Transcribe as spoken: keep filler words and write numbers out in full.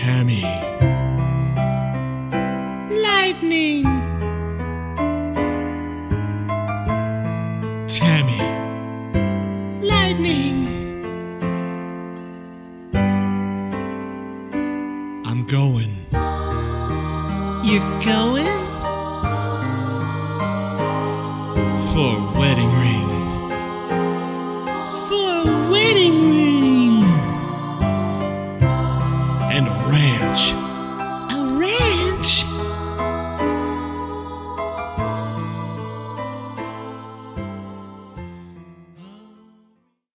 Tammy. Lightning. Tammy. Lightning. I'm going. You're going? For a wedding ring. For a wedding ring. And a ranch.